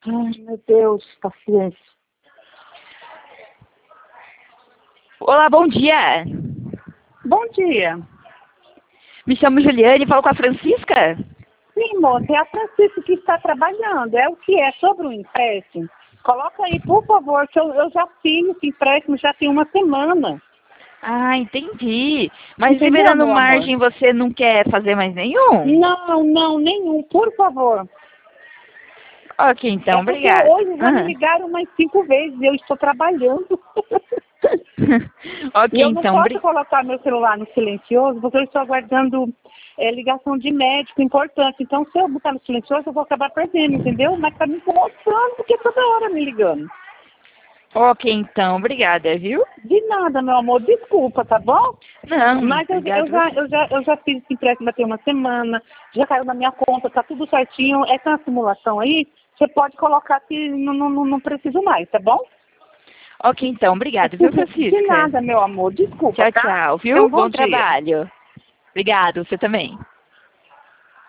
Ai, meu Deus, paciência. Olá, bom dia. Bom dia. Me chamo Juliane e falo com a Francisca. Sim, moça, é a Francisca que está trabalhando. É o que é sobre o empréstimo. Coloca aí, por favor, que eu já fiz esse empréstimo já tem uma semana. Ah, entendi. Mas Entendeu, liberando meu amor? margem, você não quer fazer mais nenhum? Não, nenhum, por favor. Ok, então, É porque obrigada. hoje já me ligaram umas 5 vezes e eu estou trabalhando. Ok, E eu não então, posso colocar meu celular no silencioso porque eu estou aguardando ligação de médico importante. Então, se eu botar no silencioso, eu vou acabar perdendo, entendeu? Mas está me incomodando porque toda hora me ligando. Ok, então, obrigada, viu? De nada, meu amor. Desculpa, tá bom? Não, Mas obrigado você. eu já fiz esse empréstimo tem uma semana, já caiu na minha conta, tá tudo certinho. Essa simulação aí, você pode colocar que não preciso mais, tá bom? Ok, então, obrigado, viu, De Francisca? nada, meu amor. Desculpa, Tchau, tá? tchau, Tenha um viu? bom Bom dia. trabalho. Obrigado, você também.